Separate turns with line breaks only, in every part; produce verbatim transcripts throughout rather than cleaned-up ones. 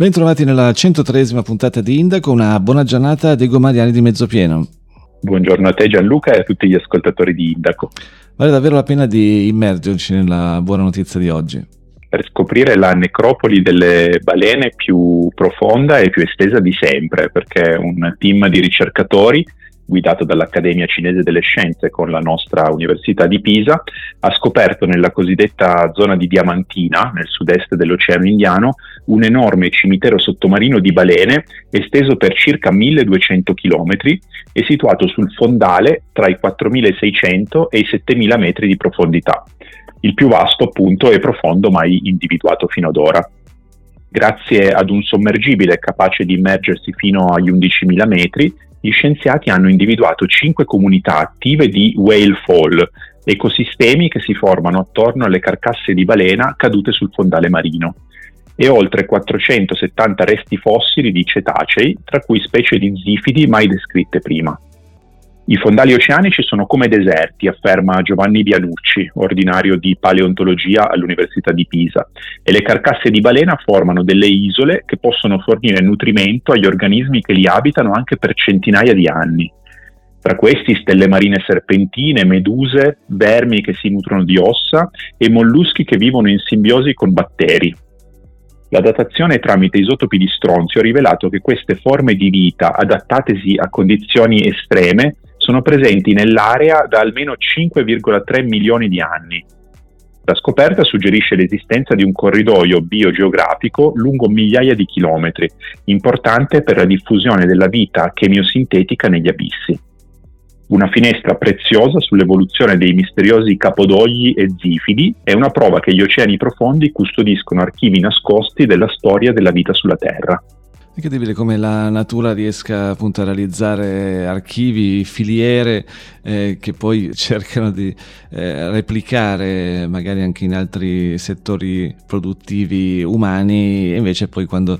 Bentrovati nella centotreesima puntata di Indaco, una buona giornata a Diego Mariani di Mezzopieno.
Buongiorno a te Gianluca e a tutti gli ascoltatori di Indaco.
Vale davvero la pena di immergerci nella buona notizia di oggi.
Per scoprire la necropoli delle balene più profonda e più estesa di sempre, perché un team di ricercatori guidato dall'Accademia Cinese delle Scienze con la nostra Università di Pisa, ha scoperto nella cosiddetta zona di Diamantina, nel sud-est dell'Oceano Indiano, un enorme cimitero sottomarino di balene esteso per circa milleduecento chilometri e situato sul fondale tra i quattromilaseicento e i settemila metri di profondità, il più vasto appunto e profondo mai individuato fino ad ora. Grazie ad un sommergibile capace di immergersi fino agli undicimila metri, gli scienziati hanno individuato cinque comunità attive di whale fall, ecosistemi che si formano attorno alle carcasse di balena cadute sul fondale marino, e oltre quattrocentosettanta resti fossili di cetacei, tra cui specie di zifidi mai descritte prima. I fondali oceanici sono come deserti, afferma Giovanni Bianucci, ordinario di paleontologia all'Università di Pisa, e le carcasse di balena formano delle isole che possono fornire nutrimento agli organismi che li abitano anche per centinaia di anni. Tra questi stelle marine serpentine, meduse, vermi che si nutrono di ossa e molluschi che vivono in simbiosi con batteri. La datazione tramite isotopi di stronzio ha rivelato che queste forme di vita adattatesi a condizioni estreme sono presenti nell'area da almeno cinque virgola tre milioni di anni. La scoperta suggerisce l'esistenza di un corridoio biogeografico lungo migliaia di chilometri, importante per la diffusione della vita chemiosintetica negli abissi. Una finestra preziosa sull'evoluzione dei misteriosi capodogli e zifidi è una prova che gli oceani profondi custodiscono archivi nascosti della storia della vita sulla Terra.
È incredibile come la natura riesca appunto a realizzare archivi, filiere eh, che poi cercano di eh, replicare magari anche in altri settori produttivi umani, e invece poi quando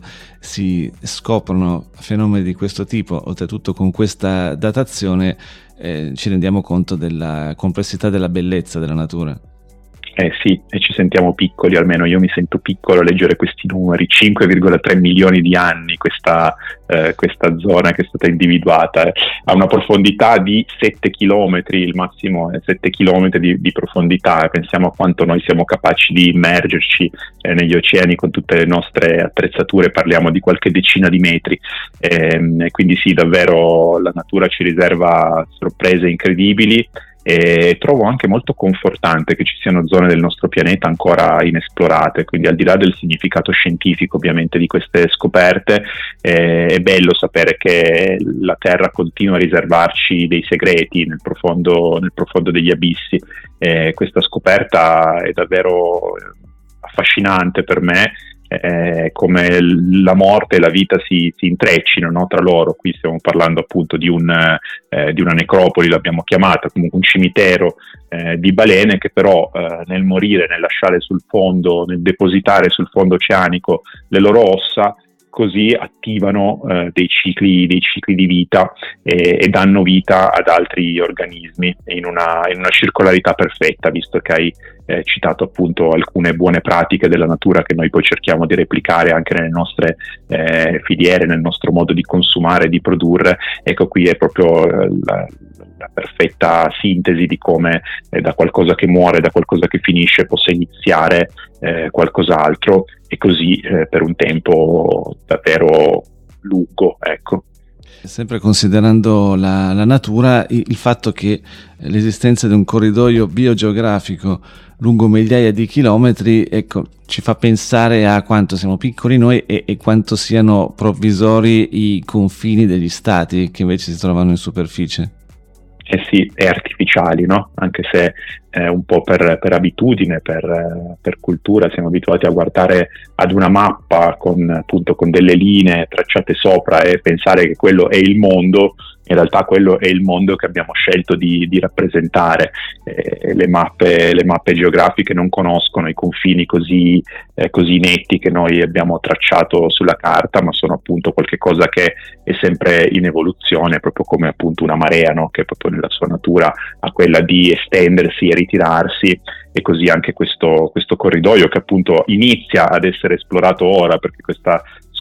si scoprono fenomeni di questo tipo, oltretutto con questa datazione, eh, ci rendiamo conto della complessità della bellezza della natura.
Eh sì, e ci sentiamo piccoli, almeno io mi sento piccolo a leggere questi numeri, cinque virgola tre milioni di anni questa, eh, questa zona che è stata individuata, eh. Ha una profondità di sette chilometri, il massimo è sette chilometri di, di profondità, e pensiamo a quanto noi siamo capaci di immergerci eh, negli oceani con tutte le nostre attrezzature, parliamo di qualche decina di metri, eh, e quindi sì, davvero la natura ci riserva sorprese incredibili. E trovo anche molto confortante che ci siano zone del nostro pianeta ancora inesplorate, quindi al di là del significato scientifico ovviamente di queste scoperte, eh, è bello sapere che la Terra continua a riservarci dei segreti nel profondo, nel profondo degli abissi. Eh, questa scoperta è davvero affascinante per me, Eh, come la morte e la vita si, si intreccino, no, tra loro. Qui stiamo parlando appunto di, un, eh, di una necropoli, l'abbiamo chiamata, comunque un cimitero eh, di balene che però eh, nel morire, nel lasciare sul fondo, nel depositare sul fondo oceanico le loro ossa, così attivano eh, dei cicli dei cicli di vita e, e danno vita ad altri organismi in una, in una circolarità perfetta, visto che hai eh, citato appunto alcune buone pratiche della natura che noi poi cerchiamo di replicare anche nelle nostre eh, filiere, nel nostro modo di consumare e di produrre. Ecco, qui è proprio eh, la, la perfetta sintesi di come eh, da qualcosa che muore, da qualcosa che finisce, possa iniziare eh, qualcos'altro, e così eh, per un tempo davvero lungo, ecco.
Sempre considerando la, la natura, il, il fatto che l'esistenza di un corridoio biogeografico lungo migliaia di chilometri, ecco, ci fa pensare a quanto siamo piccoli noi e, e quanto siano provvisori i confini degli stati che invece si trovano in superficie.
Eh sì, e artificiali, no? Anche se eh, un po' per, per abitudine, per, eh, per cultura, siamo abituati a guardare ad una mappa con, appunto, con delle linee tracciate sopra e pensare che quello è il mondo. In realtà quello è il mondo che abbiamo scelto di, di rappresentare. Eh, le mappe, le mappe geografiche non conoscono i confini così, eh, così netti che noi abbiamo tracciato sulla carta, ma sono appunto qualche cosa che è sempre in evoluzione, proprio come appunto una marea, no? Che proprio nella sua natura ha quella di estendersi e ritirarsi, e così anche questo, questo corridoio che appunto inizia ad essere esplorato ora, perché questa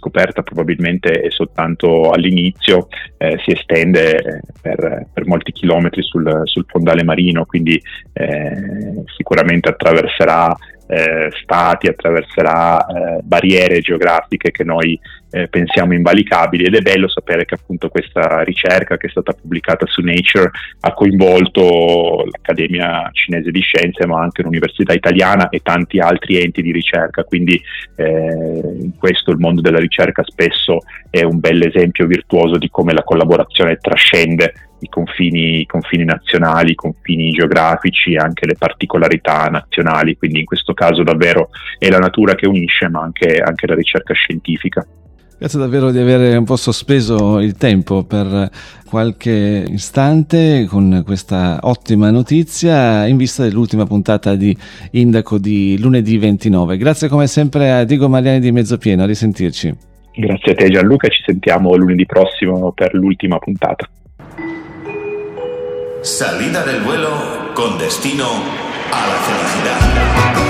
scoperta probabilmente è soltanto all'inizio, eh, si estende per, per molti chilometri sul, sul fondale marino, quindi eh, sicuramente attraverserà eh, stati, attraverserà eh, barriere geografiche che noi eh, pensiamo invalicabili, ed è bello sapere che appunto questa ricerca, che è stata pubblicata su Nature, ha coinvolto l'Accademia Cinese di Scienze, ma anche l'Università Italiana e tanti altri enti di ricerca, quindi eh, in questo il mondo della ricerca spesso è un bel esempio virtuoso di come la collaborazione trascende i confini, i confini nazionali, i confini geografici e anche le particolarità nazionali, quindi in questo caso davvero è la natura che unisce, ma anche, anche la ricerca scientifica.
Grazie davvero di avere un po' sospeso il tempo per qualche istante con questa ottima notizia in vista dell'ultima puntata di Indaco di lunedì ventinove. Grazie come sempre a Diego Mariani di Mezzopieno, a risentirci.
Grazie a te Gianluca, ci sentiamo lunedì prossimo per l'ultima puntata.
Salida del vuelo con destino a la felicidad.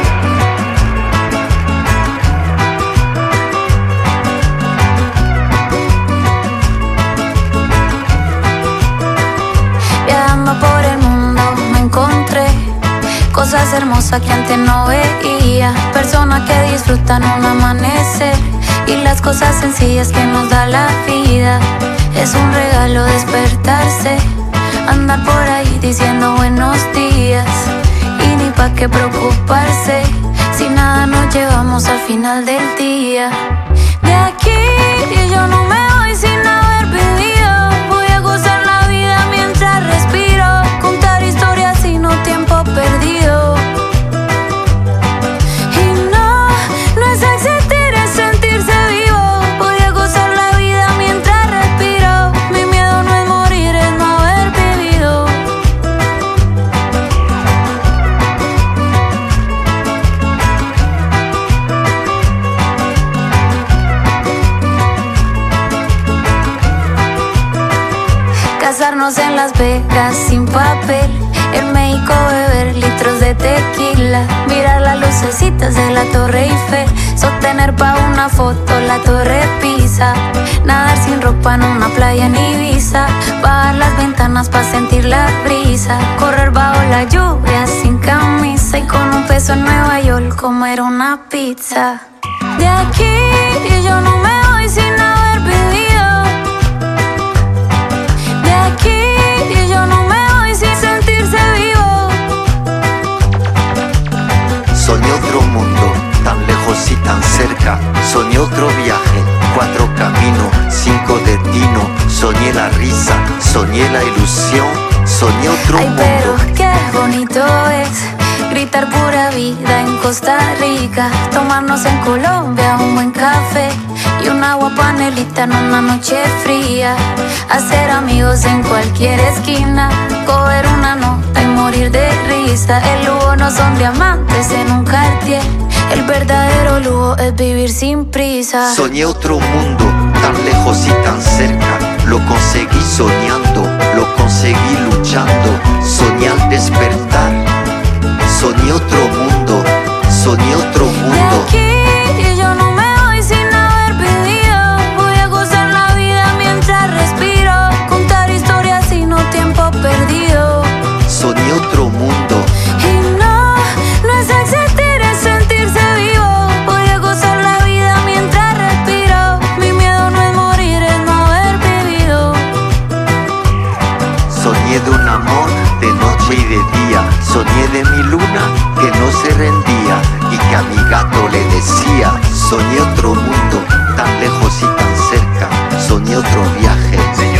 Por el mundo me encontré cosas hermosas que antes no veía, personas que disfrutan un amanecer y las cosas sencillas que nos da la vida. Es un regalo despertarse, andar por ahí diciendo buenos días y ni pa' qué preocuparse si nada nos llevamos al final del día. De aquí yo no me voy sin haber vivido, voy a gozar la vida mientras respiro, contar historias sino tiempo perdido. Y no, no es existir, es sentirse vivo. Voy a gozar la vida mientras respiro. Mi miedo no es morir, es no haber vivido. Casarnos en Las Vegas sin papel, en México beber litros de tequila, mirar las lucecitas de la Torre Eiffel, sostener pa' una foto la Torre Pisa, nadar sin ropa en una playa en Ibiza, bajar las ventanas pa' sentir la brisa, correr bajo la lluvia sin camisa y con un peso en Nueva York comer una pizza. De aquí yo no me voy sin haber vivido. De aquí yo no me voy sin sentirse vivo.
Soñé otro mundo, tan lejos y tan cerca. Soñé otro viaje, cuatro caminos, cinco destinos. Soñé la risa, soñé la ilusión. Soñé otro
Ay,
mundo.
pero qué bonito es gritar pura vida en Costa Rica, tomarnos en Colombia un buen café y un agua panelita en una noche fría, hacer amigos en cualquier esquina, coger una nota y morir de risa. El lujo no son diamantes en un Cartier, el verdadero lujo es vivir sin prisa.
Soñé otro mundo, tan lejos y tan cerca. Lo conseguí soñando, lo conseguí luchando. Soñé al despertar. Soñé otro mundo, soñé otro mundo.
De aquí yo no me voy sin haber vivido. Voy a gozar la vida mientras respiro, contar historias y no tiempo perdido.
Soñé otro mundo.
Y no, no es existir, es sentirse vivo. Voy a gozar la vida mientras respiro. Mi miedo no es morir, es no haber vivido.
Soñé de un amor de noche y de día. Soñé de mi luna que no se rendía y que a mi gato le decía. Soñé otro mundo, tan lejos y tan cerca. Soñé otro viaje,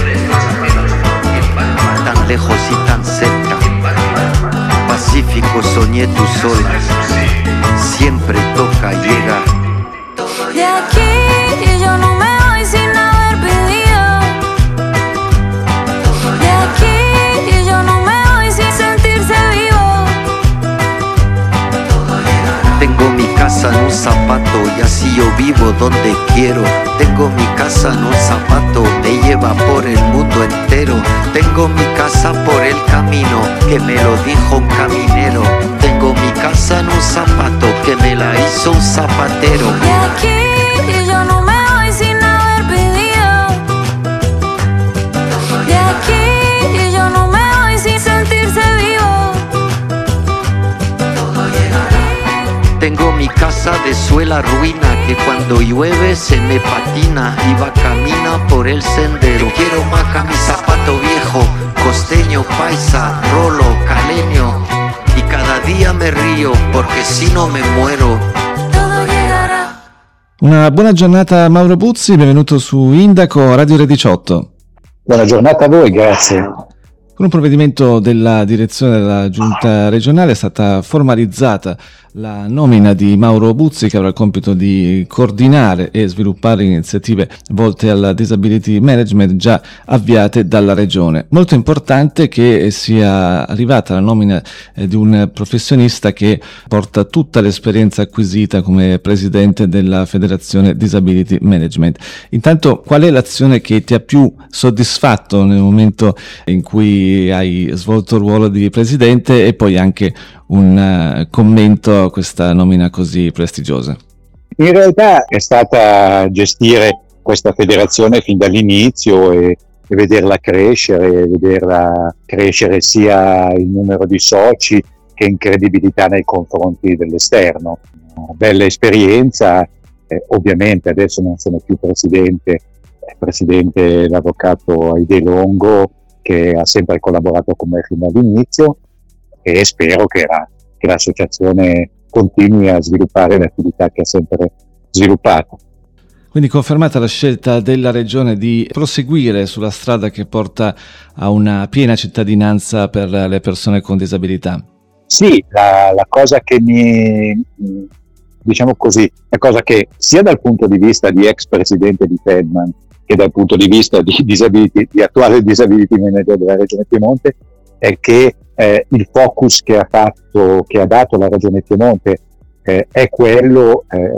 tan lejos y tan cerca. Pacífico, soñé tu sol. Siempre toca llegar.
De aquí yo no me voy sin haber vivido. De aquí yo no me voy sin sentirse vivo.
Tengo mi casa en un zapato y así yo vivo donde quiero. Tengo mi casa en un zapato, me lleva por el mundo entero. Tengo mi casa por el camino, que me lo dijo un caminero. Tengo mi casa en un zapato, que me la hizo un zapatero.
De aquí yo no me voy sin
la ruina que cuando llueve se me patina y va camina por el sendero. Quiero maca mi zapato viejo, costeño, paisa, rolo, caleño, y cada día me río porque si no me muero.
Todo llegará.
Una buona giornata a Mauro Buzzi, benvenuto su Indaco Radio Re diciotto.
Buona giornata a voi, grazie.
Con un provvedimento della direzione della giunta regionale è stata formalizzata la nomina di Mauro Buzzi, che avrà il compito di coordinare e sviluppare iniziative volte al disability management già avviate dalla regione. Molto importante che sia arrivata la nomina eh, di un professionista che porta tutta l'esperienza acquisita come presidente della Federazione Disability Management. Intanto, qual è l'azione che ti ha più soddisfatto nel momento in cui hai svolto il ruolo di presidente, e poi anche un uh, commento a questa nomina così prestigiosa?
In realtà è stata gestire questa federazione fin dall'inizio e, e vederla crescere, vederla crescere sia il numero di soci che in credibilità nei confronti dell'esterno. Una bella esperienza, eh, ovviamente adesso non sono più presidente, è presidente l'avvocato Aide Longo, che ha sempre collaborato con me fin dall'inizio, e spero che, la, che l'associazione continui a sviluppare l'attività che ha sempre sviluppato.
Quindi confermata la scelta della regione di proseguire sulla strada che porta a una piena cittadinanza per le persone con disabilità.
Sì, la, la cosa che mi, diciamo così, la cosa che sia dal punto di vista di ex presidente di Fedman che dal punto di vista di, disability, di attuale disability manager della regione Piemonte è che eh, il focus che ha fatto, che ha dato la regione Piemonte eh, è quello eh,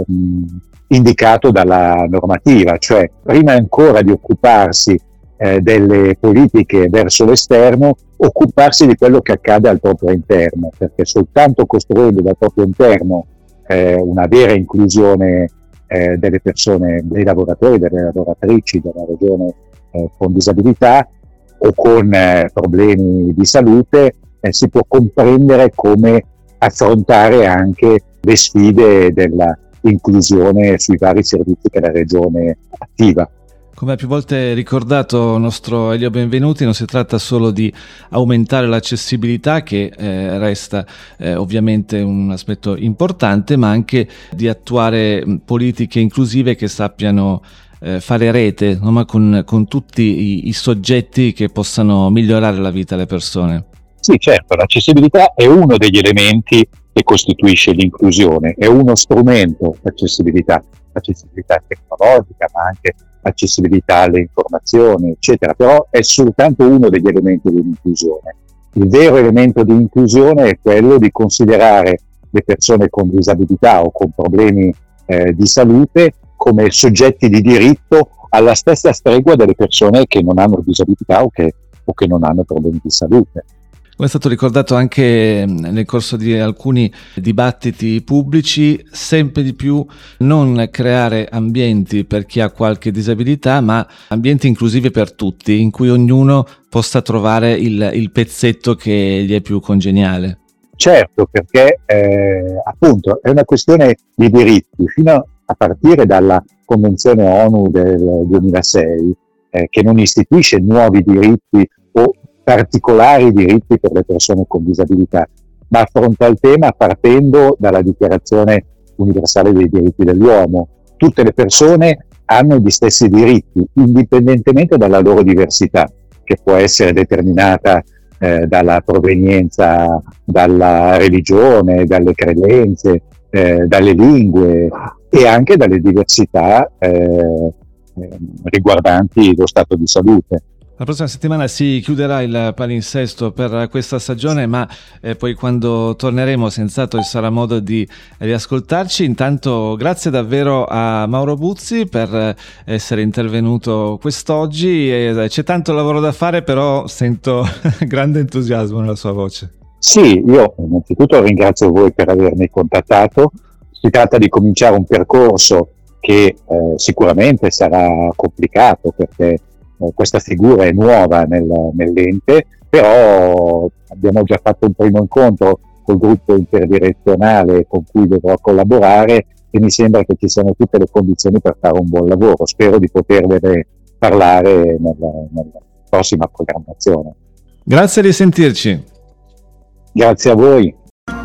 indicato dalla normativa, cioè prima ancora di occuparsi eh, delle politiche verso l'esterno, occuparsi di quello che accade al proprio interno, perché soltanto costruendo dal proprio interno eh, una vera inclusione eh, delle persone, dei lavoratori, delle lavoratrici della regione eh, con disabilità o con eh, problemi di salute, eh, si può comprendere come affrontare anche le sfide della inclusione sui vari servizi che la regione attiva.
Come ha più volte ricordato il nostro Elio Benvenuti, non si tratta solo di aumentare l'accessibilità, che eh, resta eh, ovviamente un aspetto importante, ma anche di attuare politiche inclusive che sappiano eh, fare rete, no? Ma con, con tutti i, i soggetti che possano migliorare la vita alle persone.
Sì, certo, l'accessibilità è uno degli elementi che costituisce l'inclusione, è uno strumento, l'accessibilità, l'accessibilità tecnologica, ma anche accessibilità alle informazioni, eccetera, però è soltanto uno degli elementi dell'inclusione. Il vero elemento di inclusione è quello di considerare le persone con disabilità o con problemi eh, di salute come soggetti di diritto alla stessa stregua delle persone che non hanno disabilità o che, o che non hanno problemi di salute.
Come è stato ricordato anche nel corso di alcuni dibattiti pubblici, sempre di più non creare ambienti per chi ha qualche disabilità, ma ambienti inclusivi per tutti, in cui ognuno possa trovare il, il pezzetto che gli è più congeniale.
Certo, perché eh, appunto è una questione di diritti, fino a partire dalla Convenzione ONU del duemilasei, eh, che non istituisce nuovi diritti o particolari diritti per le persone con disabilità, ma affronta il tema partendo dalla Dichiarazione Universale dei Diritti dell'Uomo. Tutte le persone hanno gli stessi diritti, indipendentemente dalla loro diversità, che può essere determinata eh, dalla provenienza, dalla religione, dalle credenze, eh, dalle lingue e anche dalle diversità eh, eh, riguardanti lo stato di salute.
La prossima settimana si chiuderà il palinsesto per questa stagione, ma eh, poi quando torneremo senz'altro ci sarà modo di riascoltarci. Intanto grazie davvero a Mauro Buzzi per essere intervenuto quest'oggi. E c'è tanto lavoro da fare, però sento grande entusiasmo nella sua voce.
Sì, io innanzitutto ringrazio voi per avermi contattato. Si tratta di cominciare un percorso che eh, sicuramente sarà complicato, perché questa figura è nuova nel, nell'ente, però abbiamo già fatto un primo incontro col gruppo interdirezionale con cui dovrò collaborare e mi sembra che ci siano tutte le condizioni per fare un buon lavoro. Spero di potervene parlare nella, nella prossima programmazione.
Grazie di sentirci.
Grazie a voi.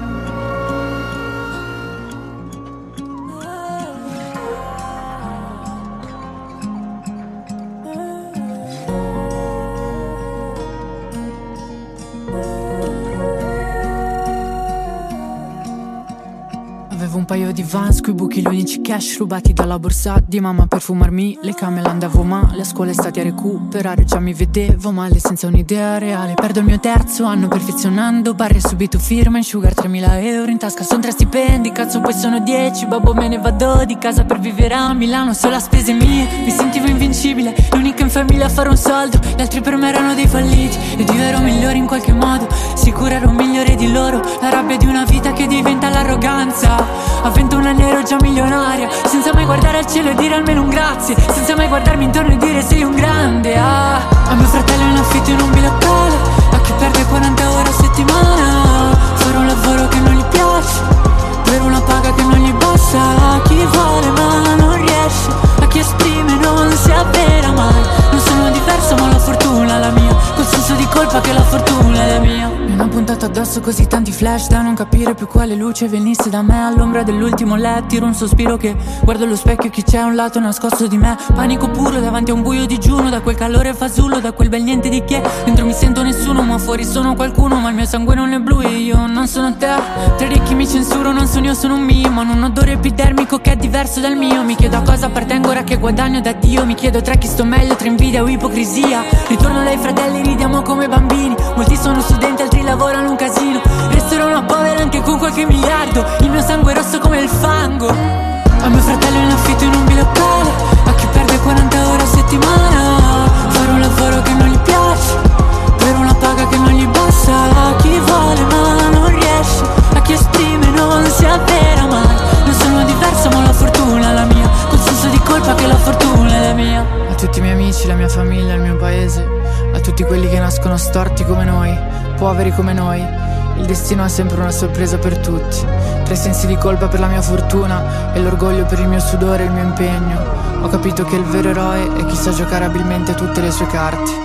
Avevo un paio di Vans coi buchi, gli unici cash rubati dalla borsa di mamma per fumarmi le camere. Andavo male, a scuola estate a recuperare, già mi vedevo male senza un'idea reale. Perdo il mio terzo anno perfezionando barre, subito firma in sugar, tremila euro in tasca, son tre stipendi, cazzo poi sono dieci. Babbo me ne vado di casa per vivere a Milano, solo a spese mie, mi sentivo invincibile, l'unica in famiglia a fare un soldo, gli altri per me erano dei falliti ed io ero migliore in qualche modo, sicuro ero migliore di loro. La rabbia di una vita che diventa l'arroganza. A ventuno anni ero già milionaria, senza mai guardare al cielo e dire almeno un grazie, senza mai guardarmi intorno e dire sei un grande. Ah, a mio fratello in affitto in un bilocale, a chi perde quaranta ore a settimana, fare un lavoro che non gli piace, per una paga che non gli basta. A chi vuole ma non riesce, a chi esprime non si avvera mai. Non sono diverso ma la fortuna è la mia, col senso di colpa che la fortuna è la mia. Mi hanno puntato addosso così tanti flash da non capire più quale luce venisse da me. All'ombra dell'ultimo letto tiro un sospiro che guardo allo specchio, chi c'è a un lato nascosto di me. Panico puro davanti a un buio digiuno, da quel calore fasullo, da quel bel niente di che. Dentro mi sento nessuno ma fuori sono qualcuno, ma il mio sangue non è blu e io non sono te. Tre ricchi mi censuro, non sono io, sono un mimo, hanno un odore epidermico che è diverso dal mio. Mi chiedo a cosa appartengo ora che guadagno da Dio, mi chiedo tra chi sto meglio, tra invidia o ipocrisia. Ritorno dai fratelli, ridiamo come bambini, molti sono studenti, altri lavorano un casino. Resterò una povera anche con qualche miliardo, il mio sangue è rosso come il fango. A mio fratello in affitto in un bilocale, a chi perde quaranta ore a settimana, fare un lavoro che non gli piace, per una paga che non gli basta. A chi vuole ma non riesce, a chi esprime non si avvera mai. Non sono diverso ma la fortuna è la mia, col senso di colpa che la fortuna è la mia. A tutti i miei amici, la mia famiglia, il mio paese, a tutti quelli che nascono storti come noi, poveri come noi, il destino ha sempre una sorpresa per tutti. Tre sensi di colpa per la mia fortuna e l'orgoglio per il mio sudore e il mio impegno. Ho capito che il vero eroe è chi sa giocare abilmente tutte le sue carte.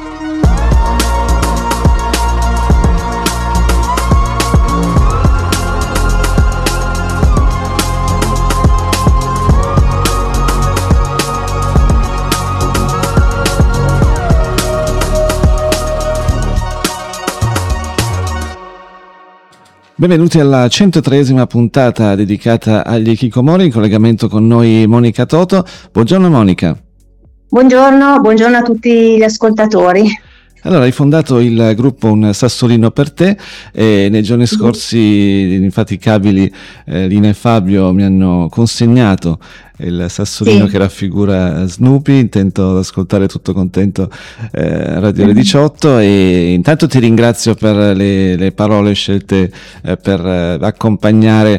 Benvenuti alla centotreesima puntata dedicata agli hikikomori, in collegamento con noi Monica Toto. Buongiorno Monica.
Buongiorno, buongiorno a tutti gli ascoltatori.
Allora, hai fondato il gruppo Un Sassolino per te e nei giorni scorsi l'infaticabili eh, Lina e Fabio mi hanno consegnato il sassolino, sì, che raffigura Snoopy. Intento ad ascoltare tutto contento eh, Radio Le diciotto, e intanto ti ringrazio per le, le parole scelte eh, per eh, accompagnare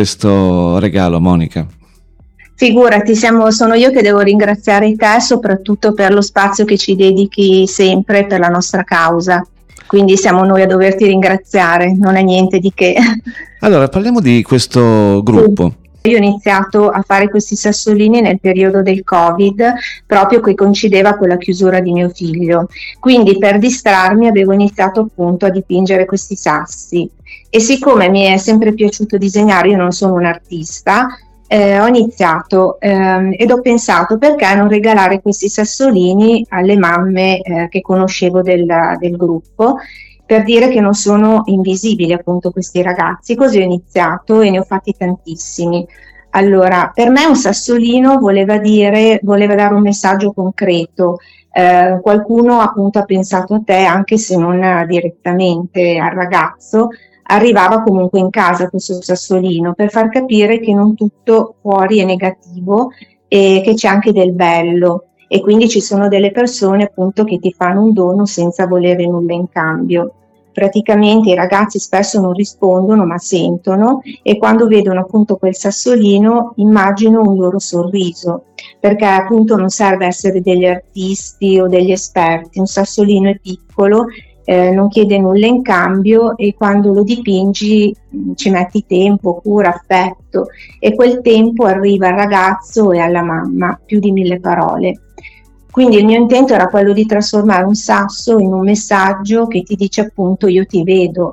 questo regalo, Monica.
Figurati, siamo, sono io che devo ringraziare te soprattutto per lo spazio che ci dedichi sempre per la nostra causa, quindi siamo noi a doverti ringraziare, non è niente di che.
Allora, parliamo di questo gruppo.
Sì. Io ho iniziato a fare questi sassolini nel periodo del Covid, proprio che coincideva con la chiusura di mio figlio, quindi per distrarmi avevo iniziato appunto a dipingere questi sassi, e siccome mi è sempre piaciuto disegnare, io non sono un artista, Eh, ho iniziato ehm, ed ho pensato perché non regalare questi sassolini alle mamme eh, che conoscevo del, del gruppo, per dire che non sono invisibili appunto questi ragazzi. Così ho iniziato e ne ho fatti tantissimi. Allora, per me un sassolino voleva dire, voleva dare un messaggio concreto. Eh, qualcuno appunto ha pensato a te, anche se non direttamente al ragazzo, arrivava comunque in casa questo sassolino per far capire che non tutto fuori è negativo e che c'è anche del bello, e quindi ci sono delle persone appunto che ti fanno un dono senza volere nulla in cambio. Praticamente i ragazzi spesso non rispondono ma sentono, e quando vedono appunto quel sassolino immagino un loro sorriso, perché appunto non serve essere degli artisti o degli esperti, un sassolino è piccolo eh, non chiede nulla in cambio, e quando lo dipingi mh, ci metti tempo, cura, affetto, e quel tempo arriva al ragazzo e alla mamma, più di mille parole. Quindi il mio intento era quello di trasformare un sasso in un messaggio che ti dice appunto io ti vedo.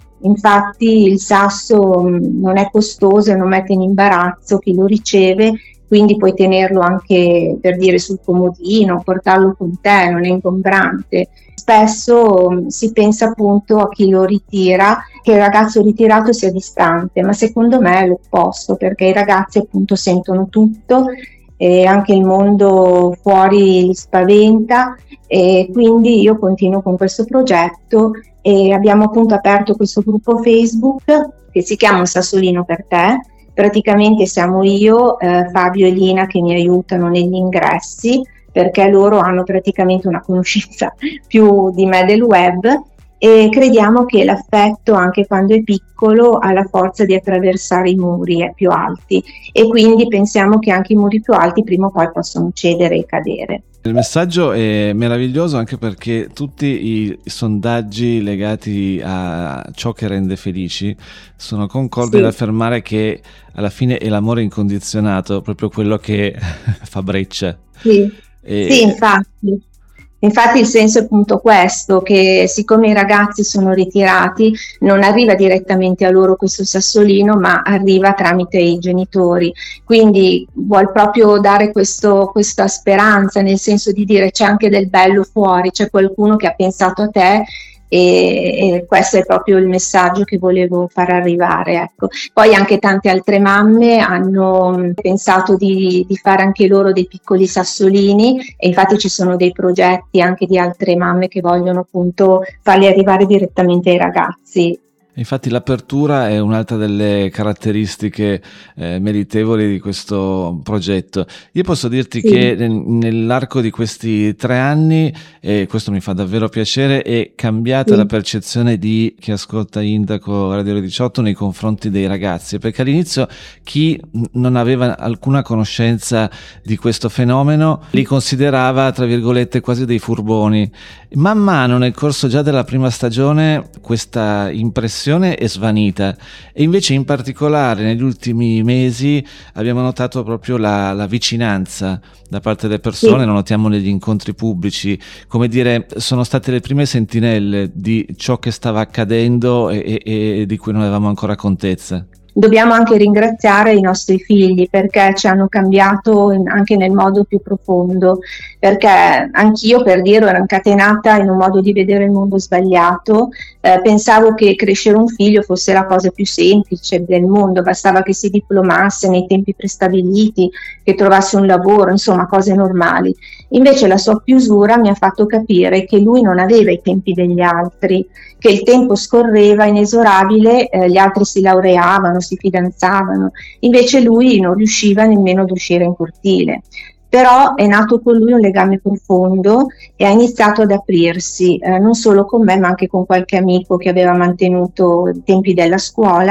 Infatti il sasso mh, non è costoso e non mette in imbarazzo chi lo riceve, quindi puoi tenerlo anche, per dire, sul comodino, portarlo con te, non è ingombrante. Spesso mh, si pensa appunto a chi lo ritira, che il ragazzo ritirato sia distante, ma secondo me è l'opposto, perché i ragazzi appunto sentono tutto e anche il mondo fuori li spaventa, e quindi io continuo con questo progetto e abbiamo appunto aperto questo gruppo Facebook che si chiama Un Sassolino per te. Praticamente siamo io, eh, Fabio e Lina che mi aiutano negli ingressi, perché loro hanno praticamente una conoscenza più di me del web, e crediamo che l'affetto, anche quando è piccolo, ha la forza di attraversare i muri eh, più alti, e quindi pensiamo che anche i muri più alti prima o poi possono cedere e cadere.
Il messaggio è meraviglioso anche perché tutti i sondaggi legati a ciò che rende felici sono concordi
Sì.
ad affermare che alla fine è l'amore incondizionato proprio quello che fa breccia.
Sì,
E...
sì, infatti. Infatti il senso è appunto questo, che siccome i ragazzi sono ritirati non arriva direttamente a loro questo sassolino, ma arriva tramite i genitori, quindi vuol proprio dare questo, questa speranza, nel senso di dire c'è anche del bello fuori, c'è qualcuno che ha pensato a te, e, e questo è proprio il messaggio che volevo far arrivare, ecco. Poi anche tante altre mamme hanno pensato di, di fare anche loro dei piccoli sassolini, e infatti ci sono dei progetti anche di altre mamme che vogliono appunto farli arrivare direttamente ai ragazzi.
Infatti l'apertura è un'altra delle caratteristiche eh, meritevoli di questo progetto. Io posso dirti
Sì.
che nel- nell'arco di questi tre anni, e questo mi fa davvero piacere, è cambiata
Sì.
la percezione di chi ascolta Indaco Radio diciotto nei confronti dei ragazzi, perché all'inizio chi n- non aveva alcuna conoscenza di questo fenomeno li considerava, tra virgolette, quasi dei furboni. Man mano nel corso già della prima stagione questa impressione è svanita, e invece in particolare negli ultimi mesi abbiamo notato proprio la, la vicinanza da parte delle persone,
Sì.
lo notiamo negli incontri pubblici, come dire, sono state le prime sentinelle di ciò che stava accadendo e, e, e di cui non avevamo ancora contezza.
Dobbiamo anche ringraziare i nostri figli, perché ci hanno cambiato in- anche nel modo più profondo, perché anch'io, per dire, ero incatenata in un modo di vedere il mondo sbagliato. Eh, pensavo che crescere un figlio fosse la cosa più semplice del mondo, bastava che si diplomasse nei tempi prestabiliti, che trovasse un lavoro, insomma cose normali. Invece la sua chiusura mi ha fatto capire che lui non aveva i tempi degli altri, che il tempo scorreva inesorabile, eh, gli altri si laureavano, si fidanzavano, invece lui non riusciva nemmeno ad uscire in cortile. Però è nato con lui un legame profondo e ha iniziato ad aprirsi, eh, non solo con me ma anche con qualche amico che aveva mantenuto i tempi della scuola,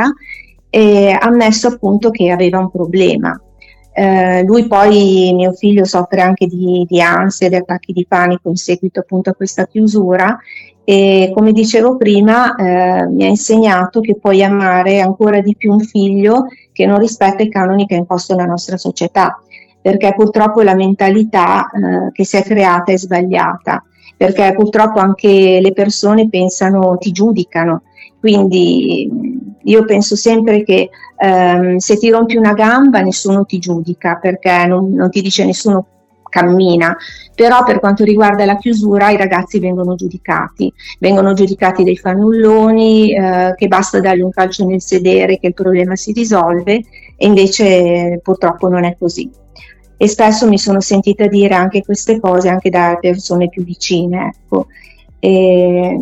e ha ammesso appunto che aveva un problema. Eh, lui poi, mio figlio, soffre anche di, di ansia e di attacchi di panico in seguito appunto a questa chiusura, e come dicevo prima eh, mi ha insegnato che puoi amare ancora di più un figlio che non rispetta i canoni che ha imposto la nostra società, perché purtroppo la mentalità eh, che si è creata è sbagliata, perché purtroppo anche le persone pensano, ti giudicano. Quindi io penso sempre che ehm, se ti rompi una gamba nessuno ti giudica, perché non, non ti dice nessuno cammina, però per quanto riguarda la chiusura i ragazzi vengono giudicati, vengono giudicati dei fannulloni, eh, che basta dargli un calcio nel sedere che il problema si risolve, e invece purtroppo non è così. E spesso mi sono sentita dire anche queste cose anche da persone più vicine, ecco. E,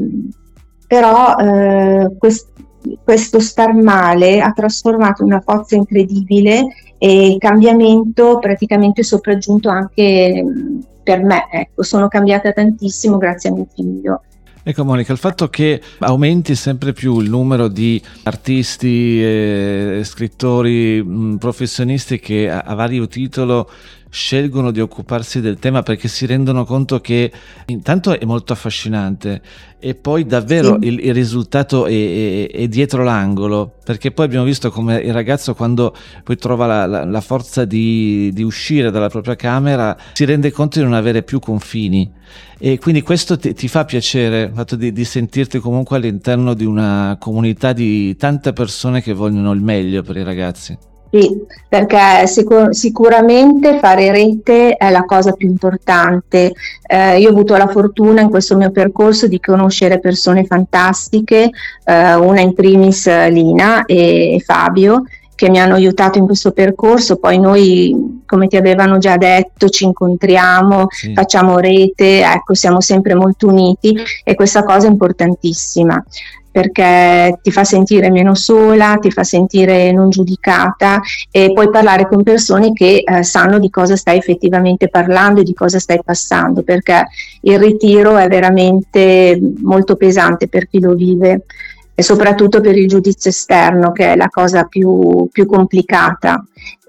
però eh, quest, questo star male ha trasformato una forza incredibile, e il cambiamento praticamente è sopraggiunto anche per me, ecco. Sono cambiata tantissimo grazie a mio figlio.
Ecco Monica, il fatto che aumenti sempre più il numero di artisti, eh, scrittori, mh, professionisti che a, a vario titolo scelgono di occuparsi del tema perché si rendono conto che intanto è molto affascinante e poi davvero sì. il, il risultato è, è, è dietro l'angolo, perché poi abbiamo visto come il ragazzo, quando poi trova la, la, la forza di, di uscire dalla propria camera, si rende conto di non avere più confini, e quindi questo ti, ti fa piacere, il fatto di, di sentirti comunque all'interno di una comunità di tante persone che vogliono il meglio per i ragazzi.
Sì, perché sicur- sicuramente fare rete è la cosa più importante. Eh, io ho avuto la fortuna in questo mio percorso di conoscere persone fantastiche, eh, una in primis Lina e, e Fabio, che mi hanno aiutato in questo percorso. Poi noi, come ti avevano già detto, ci incontriamo, sì. facciamo rete, ecco, siamo sempre molto uniti, e questa cosa è importantissima, perché ti fa sentire meno sola, ti fa sentire non giudicata, e puoi parlare con persone che eh, sanno di cosa stai effettivamente parlando e di cosa stai passando, perché il ritiro è veramente molto pesante per chi lo vive, e soprattutto per il giudizio esterno, che è la cosa più, più complicata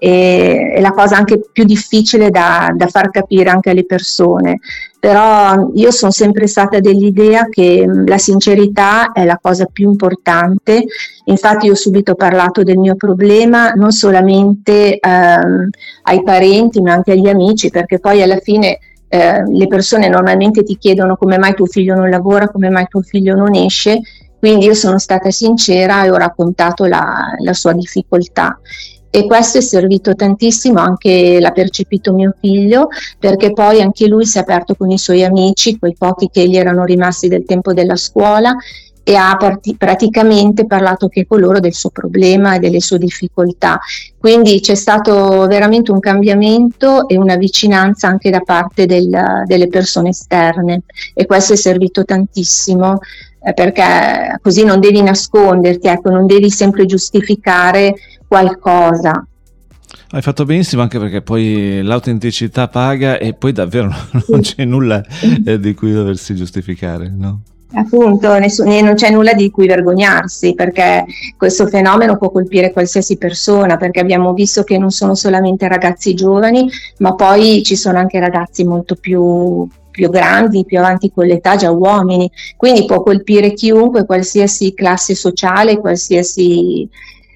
e è la cosa anche più difficile da, da far capire anche alle persone. Però io sono sempre stata dell'idea che la sincerità è la cosa più importante. Infatti io ho subito parlato del mio problema, non solamente ehm, ai parenti ma anche agli amici, perché poi alla fine eh, le persone normalmente ti chiedono come mai tuo figlio non lavora, come mai tuo figlio non esce. Quindi io sono stata sincera e ho raccontato la, la sua difficoltà, e questo è servito tantissimo, anche l'ha percepito mio figlio, perché poi anche lui si è aperto con i suoi amici, quei pochi che gli erano rimasti del tempo della scuola, e ha parti- praticamente parlato anche con loro del suo problema e delle sue difficoltà. Quindi c'è stato veramente un cambiamento e una vicinanza anche da parte del, delle persone esterne, e questo è servito tantissimo, eh, perché così non devi nasconderti, ecco, non devi sempre giustificare qualcosa.
Hai fatto benissimo, anche perché poi l'autenticità paga, e poi davvero non c'è nulla eh, di cui doversi giustificare, no?
Appunto, nessun, non c'è nulla di cui vergognarsi, perché questo fenomeno può colpire qualsiasi persona, perché abbiamo visto che non sono solamente ragazzi giovani, ma poi ci sono anche ragazzi molto più, più grandi, più avanti con l'età, già uomini, quindi può colpire chiunque, qualsiasi classe sociale, qualsiasi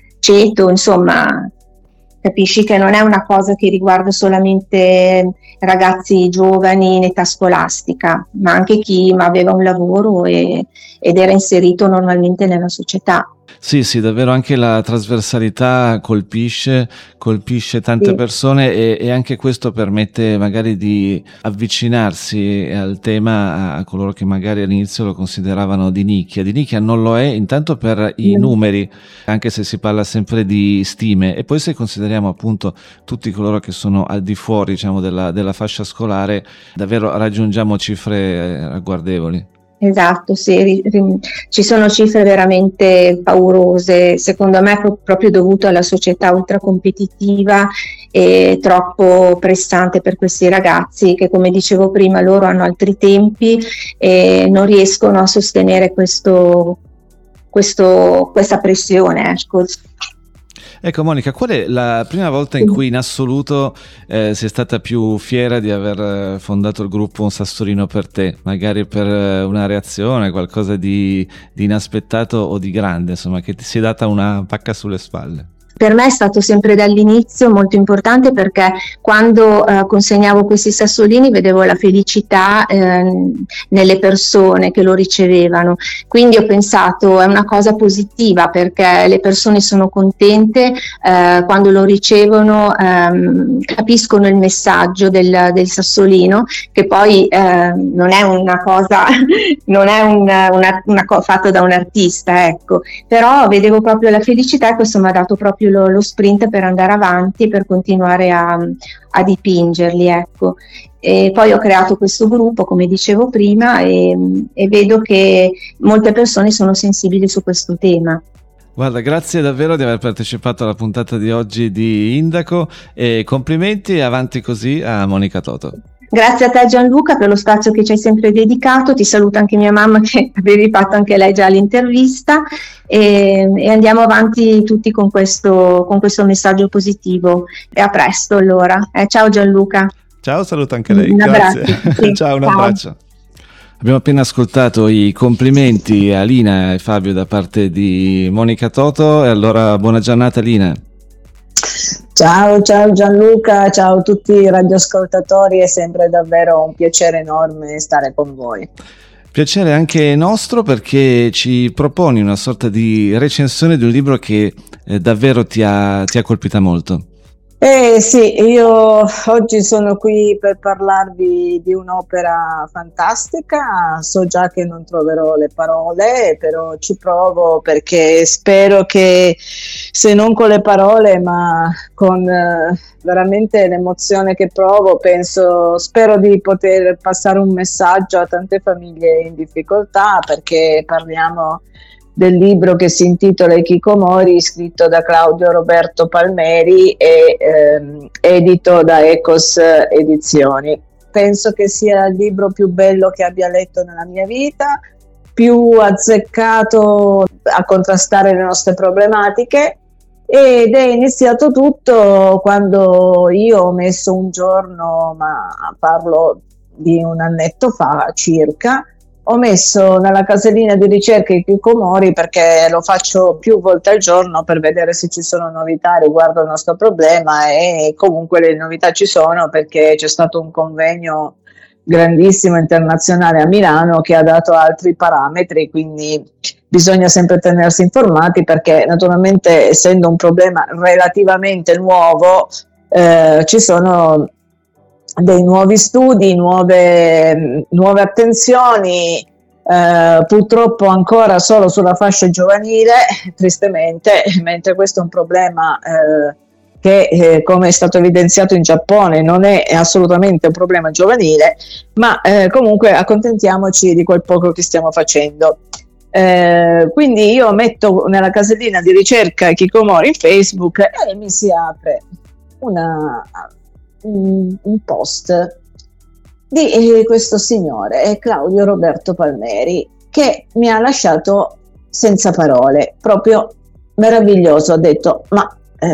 ceto, insomma. Capisci che non è una cosa che riguarda solamente ragazzi giovani in età scolastica, ma anche chi aveva un lavoro e, ed era inserito normalmente nella società.
Sì, sì, davvero anche la trasversalità colpisce, colpisce tante sì. persone, e, e anche questo permette magari di avvicinarsi al tema a coloro che magari all'inizio lo consideravano di nicchia. Di nicchia non lo è, intanto per i mm. numeri, anche se si parla sempre di stime, e poi se consideriamo appunto tutti coloro che sono al di fuori, diciamo, della, della fascia scolare, davvero raggiungiamo cifre ragguardevoli.
Esatto, sì, ci sono cifre veramente paurose, secondo me proprio dovuto alla società ultracompetitiva e troppo pressante per questi ragazzi, che, come dicevo prima, loro hanno altri tempi e non riescono a sostenere questo, questo, questa pressione, ecco.
Ecco Monica, qual è la prima volta in cui in assoluto eh, sei stata più fiera di aver fondato il gruppo Un Sassolino per te? Magari per una reazione, qualcosa di, di inaspettato o di grande, insomma, che ti si è data una pacca sulle spalle?
Per me è stato sempre dall'inizio molto importante, perché quando eh, consegnavo questi sassolini vedevo la felicità eh, nelle persone che lo ricevevano, quindi ho pensato è una cosa positiva, perché le persone sono contente eh, quando lo ricevono, ehm, capiscono il messaggio del, del sassolino, che poi eh, non è una cosa non è una, una, una cosa fatta da un artista, ecco, però vedevo proprio la felicità, e questo mi ha dato proprio Lo, lo sprint per andare avanti, per continuare a, a dipingerli, ecco. E poi ho creato questo gruppo, come dicevo prima, e, e vedo che molte persone sono sensibili su questo tema.
Guarda, grazie davvero di aver partecipato alla puntata di oggi di Indaco, e complimenti e avanti così a Monica Toto.
Grazie a te Gianluca per lo spazio che ci hai sempre dedicato, ti saluta anche mia mamma che avevi fatto anche lei già l'intervista e, e andiamo avanti tutti con questo, con questo messaggio positivo e a presto allora. Eh, ciao Gianluca.
Ciao, saluta anche lei.
Un
Grazie.
Sì,
ciao, un
ciao.
abbraccio. Abbiamo appena ascoltato i complimenti a Lina e Fabio da parte di Monica Toto e allora buona giornata Lina.
Ciao, ciao Gianluca, ciao a tutti i radioascoltatori, è sempre davvero un piacere enorme stare con voi.
Piacere anche nostro perché ci proponi una sorta di recensione di un libro che eh, davvero ti ha, ti ha colpita molto.
Eh sì, io oggi sono qui per parlarvi di un'opera fantastica, so già che non troverò le parole, però ci provo perché spero che se non con le parole ma con eh, veramente l'emozione che provo, penso, spero di poter passare un messaggio a tante famiglie in difficoltà, perché parliamo del libro che si intitola I Hikikomori, scritto da Claudio Roberto Palmeri e ehm, edito da Ecos Edizioni. Penso che sia il libro più bello che abbia letto nella mia vita, più azzeccato a contrastare le nostre problematiche, ed è iniziato tutto quando io ho messo un giorno, ma parlo di un annetto fa circa, ho messo nella casellina di ricerca i Hikikomori perché lo faccio più volte al giorno per vedere se ci sono novità riguardo il nostro problema, e comunque le novità ci sono perché c'è stato un convegno grandissimo internazionale a Milano che ha dato altri parametri, quindi bisogna sempre tenersi informati perché naturalmente, essendo un problema relativamente nuovo, eh, ci sono dei nuovi studi, nuove, nuove attenzioni, eh, purtroppo ancora solo sulla fascia giovanile, tristemente, mentre questo è un problema eh, che, eh, come è stato evidenziato in Giappone, non è assolutamente un problema giovanile, ma eh, comunque accontentiamoci di quel poco che stiamo facendo. Eh, quindi io metto nella casellina di ricerca Hikikomori in Facebook e mi si apre una... Un, un post di eh, questo signore Claudio Roberto Palmeri, che mi ha lasciato senza parole, proprio meraviglioso. Ho detto ma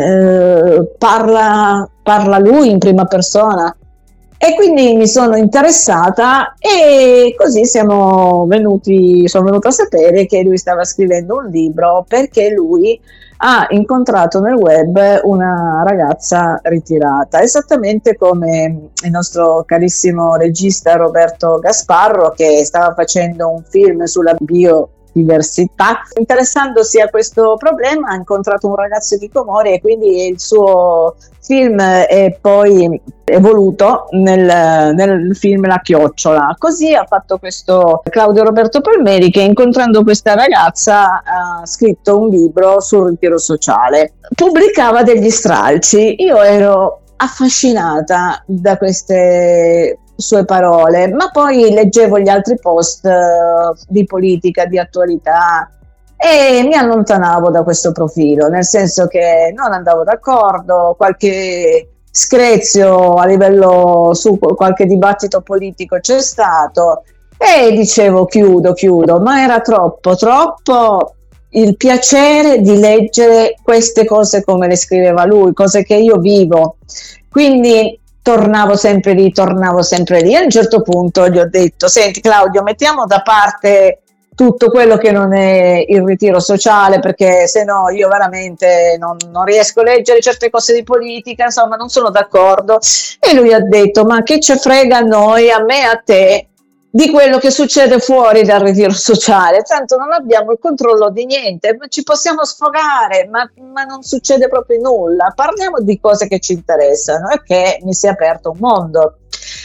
eh, parla, parla lui in prima persona, e quindi mi sono interessata e così siamo venuti, sono venuta a sapere che lui stava scrivendo un libro perché lui ha incontrato nel web una ragazza ritirata, esattamente come il nostro carissimo regista Roberto Gasparro, che stava facendo un film sulla biodiversità. Interessandosi a questo problema, ha incontrato un ragazzo di Hikikomori e quindi il suo film è poi evoluto nel, nel film La Chiocciola. Così ha fatto questo Claudio Roberto Palmeri, che incontrando questa ragazza ha scritto un libro sul ritiro sociale. Pubblicava degli stralci, io ero affascinata da queste sue parole, ma poi leggevo gli altri post uh, di politica, di attualità, e mi allontanavo da questo profilo, nel senso che non andavo d'accordo, qualche screzio a livello su qualche dibattito politico c'è stato e dicevo chiudo, chiudo, ma era troppo, troppo il piacere di leggere queste cose come le scriveva lui, cose che io vivo, quindi tornavo sempre lì, tornavo sempre lì. A un certo punto gli ho detto: senti Claudio, mettiamo da parte tutto quello che non è il ritiro sociale, perché se no io veramente non, non riesco a leggere certe cose di politica, insomma non sono d'accordo. E lui ha detto: ma che ce frega a noi, a me, a te, di quello che succede fuori dal ritiro sociale, tanto non abbiamo il controllo di niente, ci possiamo sfogare, ma, ma non succede proprio nulla, parliamo di cose che ci interessano. E che mi si è aperto un mondo,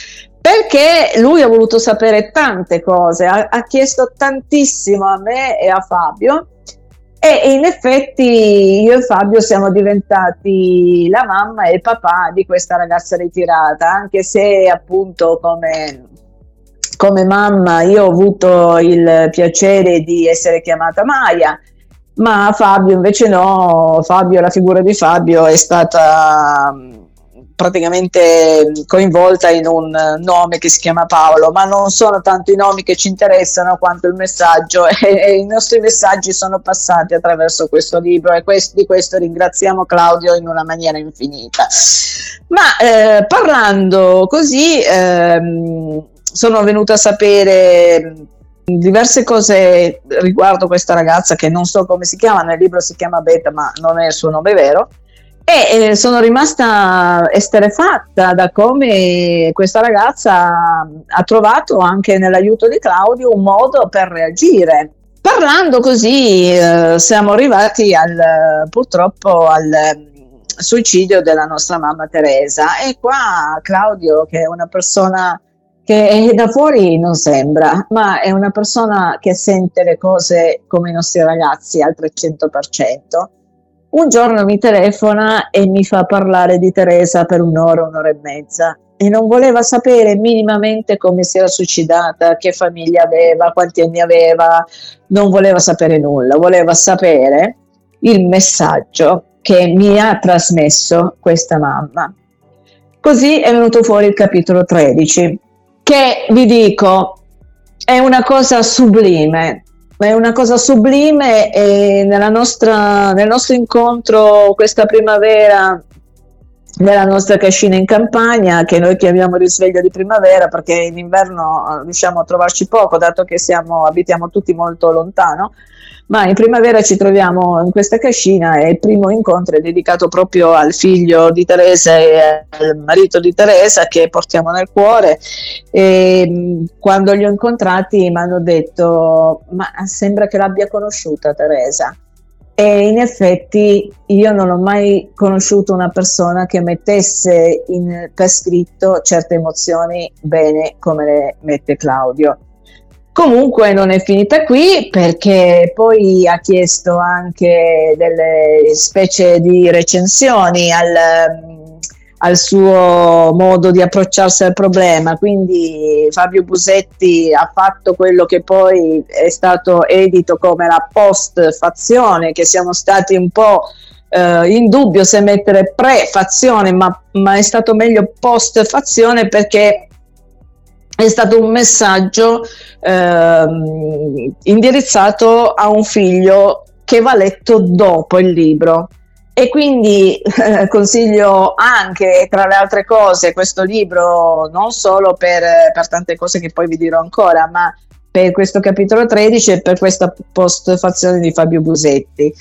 perché lui ha voluto sapere tante cose, ha, ha chiesto tantissimo a me e a Fabio, e in effetti io e Fabio siamo diventati la mamma e il papà di questa ragazza ritirata, anche se appunto come... Come mamma io ho avuto il piacere di essere chiamata Maya, ma Fabio invece no. Fabio, la figura di Fabio è stata praticamente coinvolta in un nome che si chiama Paolo, ma non sono tanto i nomi che ci interessano quanto il messaggio, e, e i nostri messaggi sono passati attraverso questo libro, e questo, di questo ringraziamo Claudio in una maniera infinita. Ma eh, parlando così ehm, sono venuta a sapere diverse cose riguardo questa ragazza, che non so come si chiama, nel libro si chiama Beta ma non è il suo nome vero, e eh, sono rimasta esterrefatta da come questa ragazza ha trovato anche nell'aiuto di Claudio un modo per reagire. Parlando così eh, siamo arrivati al, purtroppo al suicidio della nostra mamma Teresa, e qua Claudio, che è una persona che da fuori non sembra, ma è una persona che sente le cose come i nostri ragazzi al trecento per cento, un giorno mi telefona e mi fa parlare di Teresa per un'ora, un'ora e mezza, e non voleva sapere minimamente come si era suicidata, che famiglia aveva, quanti anni aveva, non voleva sapere nulla, voleva sapere il messaggio che mi ha trasmesso questa mamma. Così è venuto fuori il capitolo tredici, che vi dico è una cosa sublime, è una cosa sublime, e nella nostra, nel nostro incontro questa primavera nella nostra cascina in campagna, che noi chiamiamo risveglio di primavera perché in inverno riusciamo a trovarci poco, dato che siamo, abitiamo tutti molto lontano, ma in primavera ci troviamo in questa cascina, e il primo incontro è dedicato proprio al figlio di Teresa e al marito di Teresa, che portiamo nel cuore. E quando li ho incontrati mi hanno detto: ma sembra che l'abbia conosciuta Teresa. E in effetti io non ho mai conosciuto una persona che mettesse in, per scritto certe emozioni bene come le mette Claudio. Comunque non è finita qui, perché poi ha chiesto anche delle specie di recensioni al, al suo modo di approcciarsi al problema. Quindi Fabio Busetti ha fatto quello che poi è stato edito come la post-fazione, che siamo stati un po' eh, in dubbio se mettere pre-fazione, ma, ma è stato meglio post-fazione, perché è stato un messaggio eh, indirizzato a un figlio che va letto dopo il libro. E quindi eh, consiglio anche, tra le altre cose, questo libro non solo per, per tante cose che poi vi dirò ancora, ma per questo capitolo tredici e per questa postfazione di Fabio Busetti.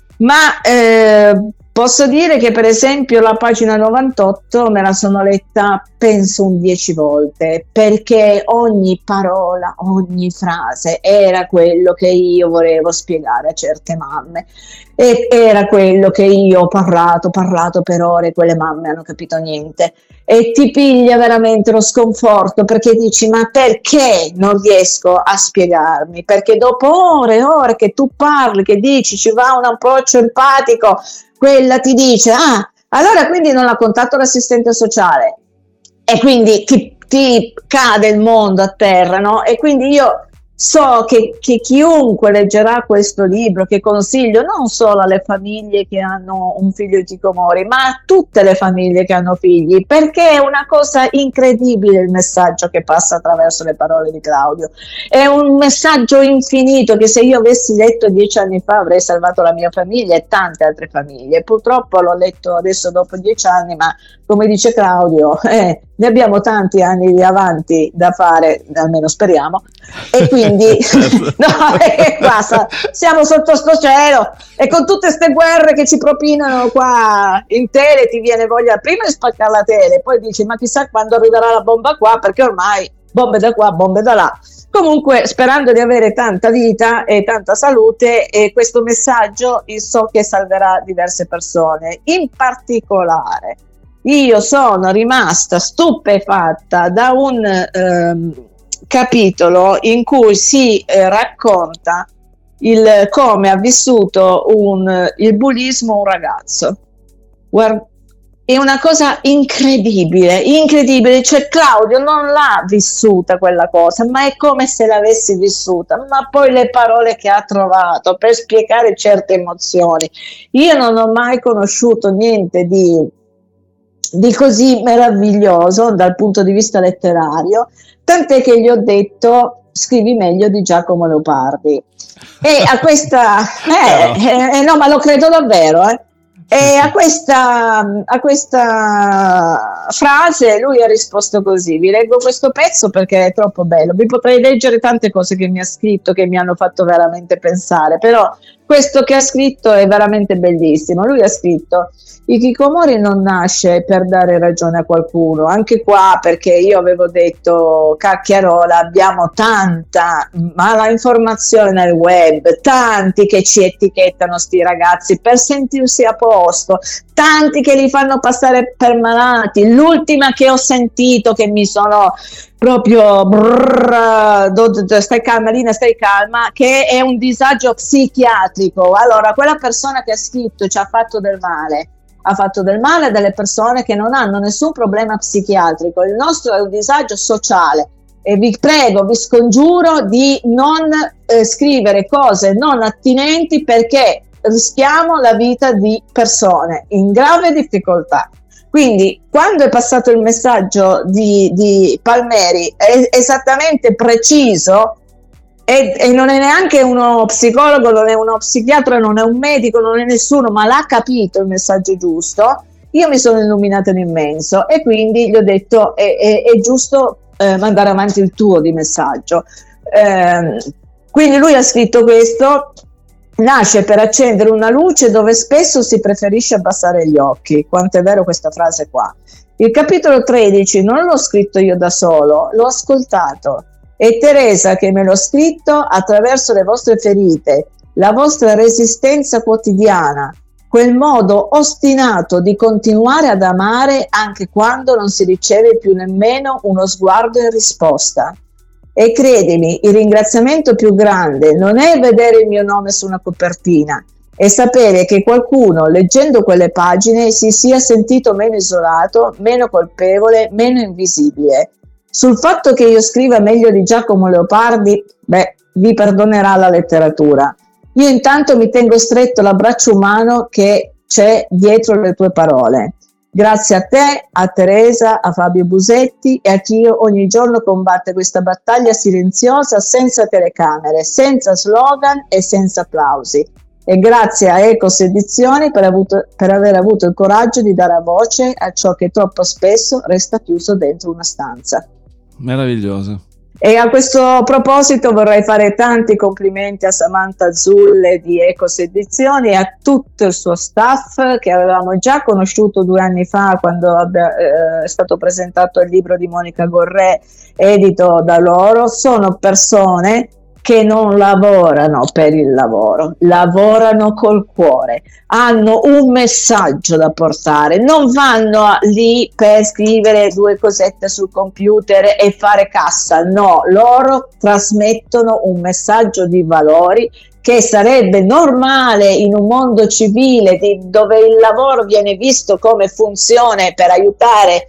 Ma eh, posso dire che per esempio la pagina novantotto me la sono letta penso un dieci volte, perché ogni parola, ogni frase era quello che io volevo spiegare a certe mamme, e era quello che io ho parlato, parlato per ore, e quelle mamme hanno capito niente, e ti piglia veramente lo sconforto, perché dici: ma perché non riesco a spiegarmi? Perché dopo ore e ore che tu parli, che dici ci va un approccio empatico, quella ti dice: ah, allora quindi non la contatto l'assistente sociale, e quindi ti, ti cade il mondo a terra, no? E quindi io so che, che chiunque leggerà questo libro, che consiglio non solo alle famiglie che hanno un figlio di Hikikomori, ma a tutte le famiglie che hanno figli, perché è una cosa incredibile il messaggio che passa attraverso le parole di Claudio. È un messaggio infinito che, se io avessi letto dieci anni fa, avrei salvato la mia famiglia e tante altre famiglie. Purtroppo l'ho letto adesso dopo dieci anni, ma come dice Claudio, eh, ne abbiamo tanti anni di avanti da fare, almeno speriamo, e quindi no, eh, basta, siamo sotto sto cielo, e con tutte queste guerre che ci propinano qua in tele ti viene voglia prima di spaccare la tele, poi dici: ma chissà quando arriverà la bomba qua, perché ormai bombe da qua, bombe da là. Comunque, sperando di avere tanta vita e tanta salute, e questo messaggio so che salverà diverse persone. In particolare io sono rimasta stupefatta da un ehm, capitolo in cui si eh, racconta il, come ha vissuto un, il bullismo un ragazzo. Guarda, è una cosa incredibile, incredibile, cioè Claudio non l'ha vissuta quella cosa, ma è come se l'avessi vissuta, ma poi le parole che ha trovato per spiegare certe emozioni. Io non ho mai conosciuto niente di di così meraviglioso dal punto di vista letterario, tant'è che gli ho detto scrivi meglio di Giacomo Leopardi. E a questa eh, eh, eh, no, ma lo credo davvero, eh. E a questa, a questa frase lui ha risposto così: vi leggo questo pezzo perché è troppo bello, vi potrei leggere tante cose che mi ha scritto che mi hanno fatto veramente pensare, però questo che ha scritto è veramente bellissimo. Lui ha scritto: Hikikomori non nasce per dare ragione a qualcuno, anche qua, perché io avevo detto cacchiarola, abbiamo tanta mala informazione nel web, tanti che ci etichettano sti ragazzi per sentirsi a posto, tanti che li fanno passare per malati. L'ultima che ho sentito, che mi sono proprio brrr, do, do, stai calma Lina, stai calma, che è un disagio psichiatrico. Allora, quella persona che ha scritto ci ha fatto del male, ha fatto del male a delle persone che non hanno nessun problema psichiatrico. Il nostro è un disagio sociale e vi prego, vi scongiuro di non eh, scrivere cose non attinenti, perché rischiamo la vita di persone in grave difficoltà. Quindi quando è passato il messaggio di, di Palmeri è esattamente preciso, e, e non è neanche uno psicologo, non è uno psichiatra, non è un medico, non è nessuno, ma l'ha capito il messaggio giusto, io mi sono illuminato in immenso e quindi gli ho detto è, è, è giusto eh, mandare avanti il tuo di messaggio. Eh, quindi lui ha scritto questo: nasce per accendere una luce dove spesso si preferisce abbassare gli occhi. Quanto è vero questa frase qua. Il capitolo tredici non l'ho scritto io da solo, l'ho ascoltato. È Teresa che me l'ho scritto attraverso le vostre ferite, la vostra resistenza quotidiana, quel modo ostinato di continuare ad amare anche quando non si riceve più nemmeno uno sguardo in risposta. E credimi, il ringraziamento più grande non è vedere il mio nome su una copertina, è sapere che qualcuno, leggendo quelle pagine, si sia sentito meno isolato, meno colpevole, meno invisibile. Sul fatto che io scriva meglio di Giacomo Leopardi, beh, vi perdonerà la letteratura. Io intanto mi tengo stretto l'abbraccio umano che c'è dietro le tue parole. Grazie a te, a Teresa, a Fabio Busetti e a chi ogni giorno combatte questa battaglia silenziosa, senza telecamere, senza slogan e senza applausi. E grazie a Ecos Edizioni per, avuto, per aver avuto il coraggio di dare voce a ciò che troppo spesso resta chiuso dentro una stanza.
Meraviglioso.
E a questo proposito vorrei fare tanti complimenti a Samantha Zulle di Ecos Edizioni e a tutto il suo staff, che avevamo già conosciuto due anni fa quando abbia, eh, è stato presentato il libro di Monica Gorrè edito da loro. Sono persone che non lavorano per il lavoro, lavorano col cuore, hanno un messaggio da portare, non vanno lì per scrivere due cosette sul computer e fare cassa, no, loro trasmettono un messaggio di valori che sarebbe normale in un mondo civile di, dove il lavoro viene visto come funzione per aiutare.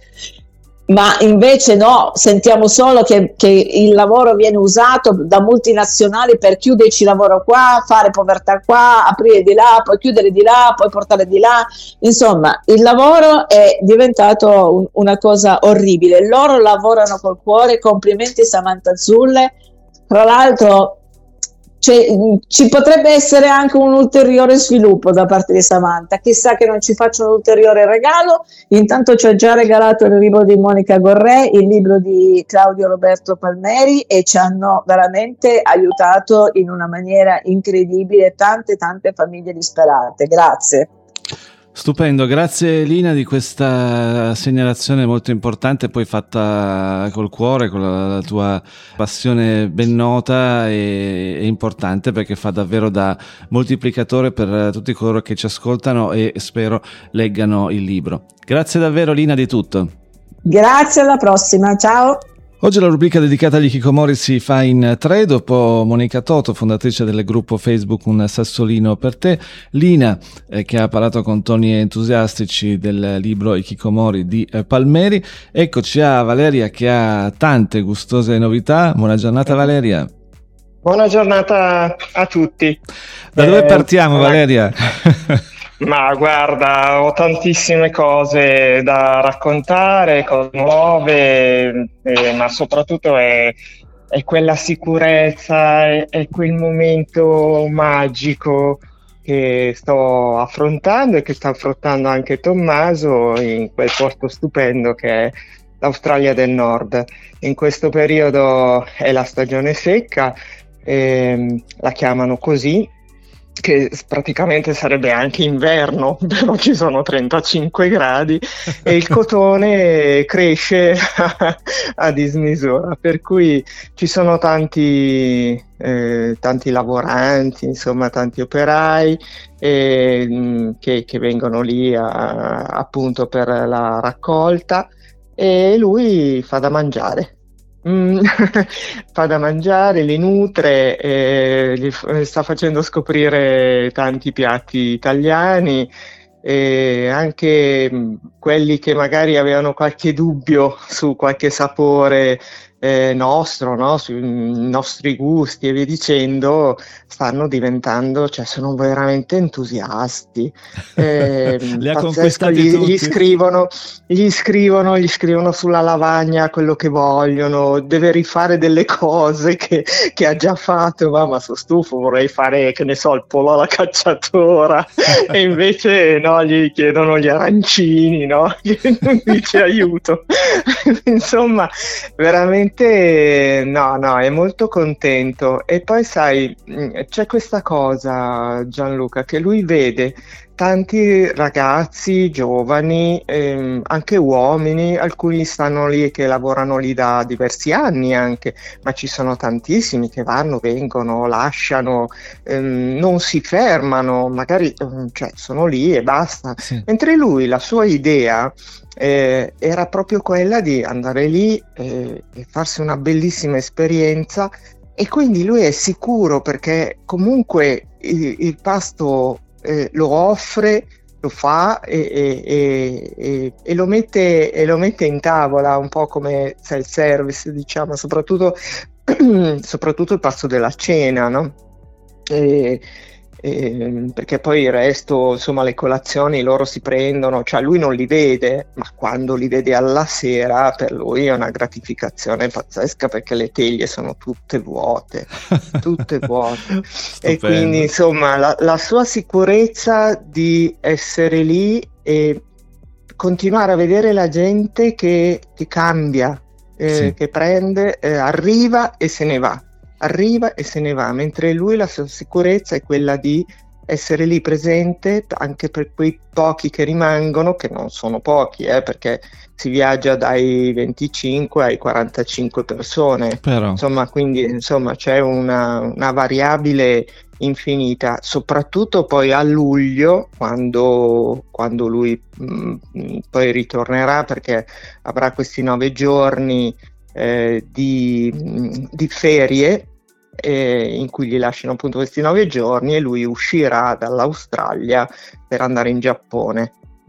Ma invece no, sentiamo solo che, che il lavoro viene usato da multinazionali per chiuderci lavoro qua, fare povertà qua, aprire di là, poi chiudere di là, poi portare di là. Insomma, il lavoro è diventato un, una cosa orribile. Loro lavorano col cuore. Complimenti Samantha Zulle. Tra l'altro cioè, ci potrebbe essere anche un ulteriore sviluppo da parte di Samantha, chissà che non ci faccia un ulteriore regalo. Intanto ci ha già regalato il libro di Monica Gorrè, il libro di Claudio Roberto Palmeri, e ci hanno veramente aiutato in una maniera incredibile tante tante famiglie disperate. Grazie.
Stupendo, grazie Lina di questa segnalazione molto importante, poi fatta col cuore, con la, la tua passione ben nota e, e importante, perché fa davvero da moltiplicatore per tutti coloro che ci ascoltano e spero leggano il libro. Grazie davvero Lina di tutto.
Grazie, alla prossima, ciao.
Oggi la rubrica dedicata agli hikikomori si fa in tre. Dopo Monica Toto, fondatrice del gruppo Facebook Un Sassolino per te, Lina eh, che ha parlato con toni entusiastici del libro Hikikomori di eh, Palmeri, eccoci a Valeria che ha tante gustose novità. Buona giornata Valeria.
Buona giornata a tutti.
Da eh, dove partiamo Valeria?
Ma guarda, ho tantissime cose da raccontare, cose nuove, eh, ma soprattutto è, è quella sicurezza, è, è quel momento magico che sto affrontando e che sta affrontando anche Tommaso in quel posto stupendo che è l'Australia del Nord. In questo periodo è la stagione secca, ehm, la chiamano così, che praticamente sarebbe anche inverno, però ci sono trentacinque gradi e il cotone cresce a, a dismisura, per cui ci sono tanti, eh, tanti lavoranti, insomma tanti operai eh, mh, che, che vengono lì a, appunto per la raccolta, e lui fa da mangiare. Mm, fa da mangiare, li nutre, eh, gli f- sta facendo scoprire tanti piatti italiani, e anche mh, quelli che magari avevano qualche dubbio su qualche sapore eh, nostro, no? Sui nostri gusti e via dicendo, stanno diventando, cioè sono veramente entusiasti. Eh,
Li ha
pazzesco,
conquistati
gli,
tutti.
gli scrivono, gli scrivono, gli scrivono sulla lavagna quello che vogliono, deve rifare delle cose che, che ha già fatto, mamma sono stufo, vorrei fare, che ne so, il pollo alla cacciatora, e invece no, gli chiedono gli arancini, no? Dice aiuto. Insomma, veramente no, no, è molto contento. E poi sai, c'è questa cosa, Gianluca, che lui vede tanti ragazzi giovani, ehm, anche uomini, alcuni stanno lì che lavorano lì da diversi anni anche, ma ci sono tantissimi che vanno, vengono, lasciano, ehm, non si fermano, magari ehm, cioè, sono lì e basta.
Sì.
Mentre lui, la sua idea eh, era proprio quella di andare lì eh, e farsi una bellissima esperienza, e quindi lui è sicuro perché comunque il, il pasto eh, lo offre, lo fa e, e, e, e, e, lo mette, e lo mette in tavola, un po' come self-service, diciamo, soprattutto, soprattutto il pasto della cena, no? E, e, perché poi il resto, insomma, le colazioni loro si prendono, cioè lui non li vede, ma quando li vede alla sera per lui è una gratificazione pazzesca, perché le teglie sono tutte vuote, tutte vuote. E quindi insomma la, la sua sicurezza di essere lì e continuare a vedere la gente che, che cambia, eh,
Sì.
che prende, eh, arriva e se ne va. arriva e se ne va, mentre lui la sua sicurezza è quella di essere lì presente anche per quei pochi che rimangono, che non sono pochi, eh, perché si viaggia dai venticinque ai quarantacinque persone,
Però.
insomma, quindi insomma c'è una, una variabile infinita, soprattutto poi a luglio, quando, quando lui mh, poi ritornerà, perché avrà questi nove giorni eh, di, di ferie, Eh, in cui gli lasciano appunto questi nove giorni, e lui uscirà dall'Australia per andare in Giappone.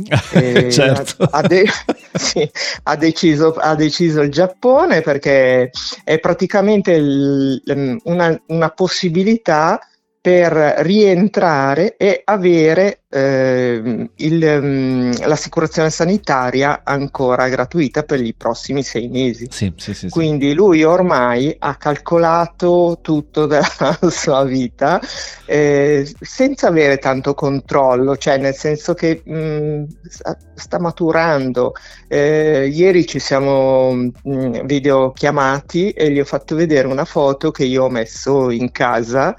E
certo.
ha, ha, de- sì, ha, deciso, ha deciso il Giappone perché è praticamente il, una, una possibilità per rientrare e avere eh, il, um, l'assicurazione sanitaria ancora gratuita per i prossimi sei mesi.
Sì, sì, sì,
Quindi
sì.
lui ormai ha calcolato tutto della sua vita eh, senza avere tanto controllo, cioè nel senso che mh, sta maturando. Eh, ieri ci siamo mh, videochiamati e gli ho fatto vedere una foto che io ho messo in casa.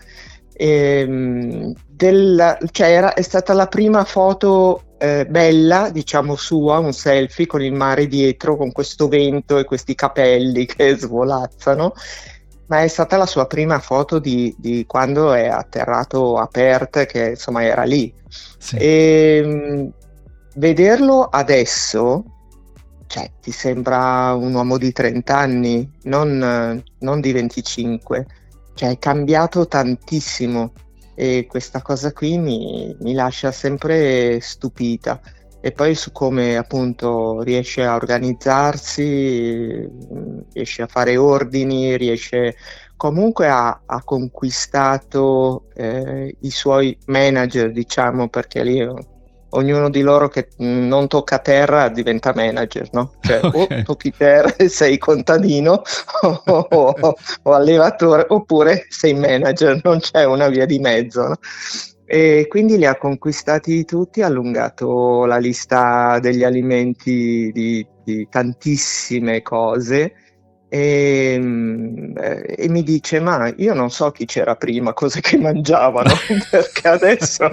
Ehm, della, cioè era, è stata la prima foto eh, bella, diciamo sua, un selfie con il mare dietro, con questo vento e questi capelli che svolazzano, ma è stata la sua prima foto di, di quando è atterrato a Perth, che insomma era lì.
Sì.
E vederlo adesso, cioè ti sembra un uomo di trenta anni, non, non di venticinque. Cioè è cambiato tantissimo, e questa cosa qui mi, mi lascia sempre stupita. E poi su come appunto riesce a organizzarsi, riesce a fare ordini, riesce comunque a, ha conquistato eh, i suoi manager, diciamo, perché lì ognuno di loro che non tocca terra diventa manager, no? Cioè okay. o tocchi terra e sei contadino o, o, o allevatore, oppure sei manager, non c'è una via di mezzo, no? E quindi li ha conquistati tutti, ha allungato la lista degli alimenti di, di tantissime cose. E, e mi dice: ma io non so chi c'era prima, cose che mangiavano, perché adesso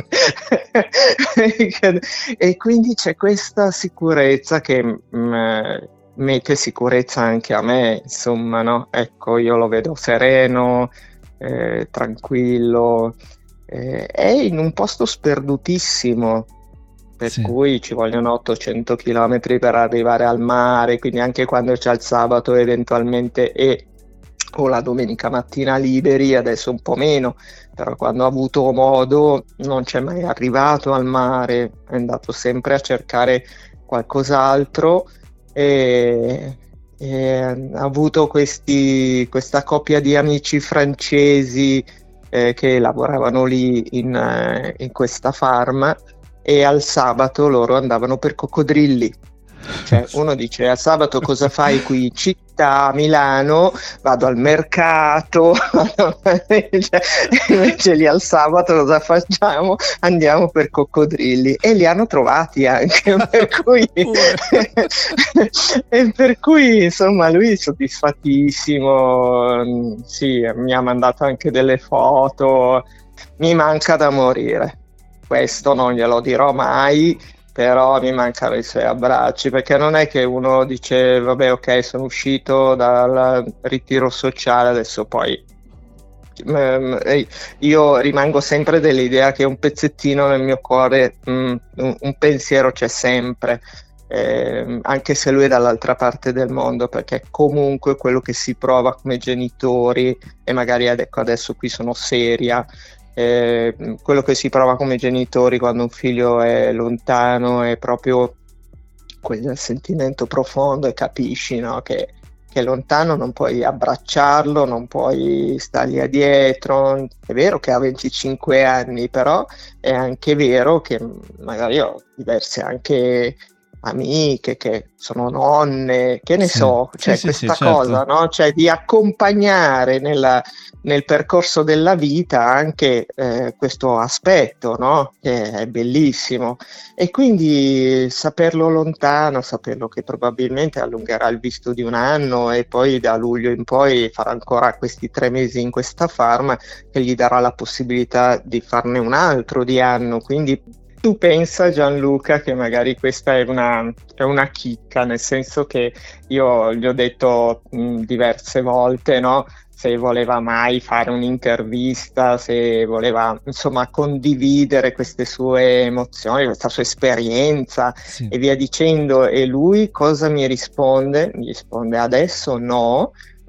e quindi c'è questa sicurezza che mh, mette sicurezza anche a me, insomma, no? Ecco, io lo vedo sereno, eh, tranquillo, eh, è in un posto sperdutissimo, per sì. cui ci vogliono ottocento chilometri per arrivare al mare, quindi anche quando c'è il sabato eventualmente e o la domenica mattina liberi, adesso un po' meno, però quando ha avuto modo non c'è mai arrivato al mare, è andato sempre a cercare qualcos'altro e, e ha avuto questi, questa coppia di amici francesi eh, che lavoravano lì in, in questa farm, e al sabato loro andavano per coccodrilli. Cioè uno dice: al sabato cosa fai qui in città, a Milano? Vado al mercato. Invece lì al sabato cosa facciamo? Andiamo per coccodrilli, e li hanno trovati anche, per cui e per cui insomma lui è soddisfattissimo. Sì, mi ha mandato anche delle foto. Mi manca da morire, questo non glielo dirò mai, però mi mancano i suoi abbracci, perché non è che uno dice vabbè, ok, sono uscito dal ritiro sociale, adesso poi ehm, io rimango sempre dell'idea che un pezzettino nel mio cuore, mh, un, un pensiero c'è sempre, eh, anche se lui è dall'altra parte del mondo, perché comunque quello che si prova come genitori, e magari ecco, adesso qui sono seria, Eh, quello che si prova come genitori quando un figlio è lontano è proprio quel sentimento profondo, e capisci, no? che, che è lontano, non puoi abbracciarlo, non puoi stargli dietro. È vero che ha venticinque anni, però è anche vero che magari ho diverse anche amiche che sono nonne, che ne sì. so, cioè sì, questa sì, cosa, certo. no? Cioè di accompagnare nella, nel percorso della vita anche eh, questo aspetto, no? Che è bellissimo, e quindi saperlo lontano, saperlo che probabilmente allungherà il visto di un anno, e poi da luglio in poi farà ancora questi tre mesi in questa farm che gli darà la possibilità di farne un altro di anno, quindi tu pensa, Gianluca, che magari questa è una, è una chicca, nel senso che io gli ho detto mh, diverse volte, no? Se voleva mai fare un'intervista, se voleva insomma condividere queste sue emozioni, questa sua esperienza sì. e via dicendo. E lui cosa mi risponde? Mi risponde: adesso no,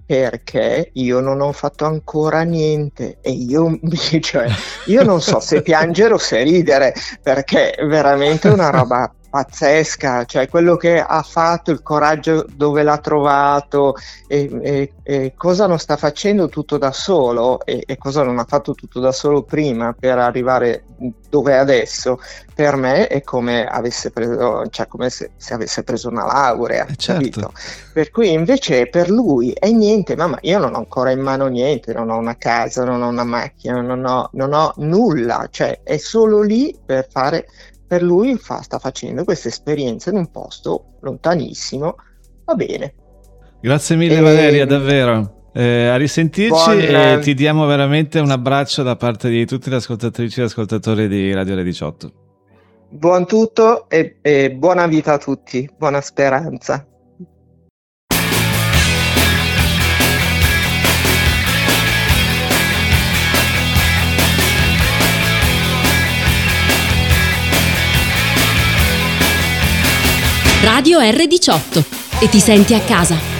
perché io non ho fatto ancora niente. E io, cioè, io non so se piangere o se ridere, perché è veramente una roba pazzesca, cioè quello che ha fatto, il coraggio dove l'ha trovato, e, e, e cosa non sta facendo tutto da solo, e, e cosa non ha fatto tutto da solo prima per arrivare dove è adesso. Per me è come avesse preso, cioè come se, se avesse preso una laurea,
eh certo.
Per cui invece per lui è niente. Mamma, io non ho ancora in mano niente, non ho una casa, non ho una macchina, non ho, non ho nulla, cioè è solo lì per fare. Per lui fa, sta facendo questa esperienza in un posto lontanissimo, va bene.
Grazie mille e... Valeria, davvero. Eh, a risentirci Buon... e ti diamo veramente un abbraccio da parte di tutte le ascoltatrici e ascoltatori di Radio Ore diciotto.
Buon tutto e, e buona vita a tutti, buona speranza.
Radio erre diciotto, e ti senti a casa.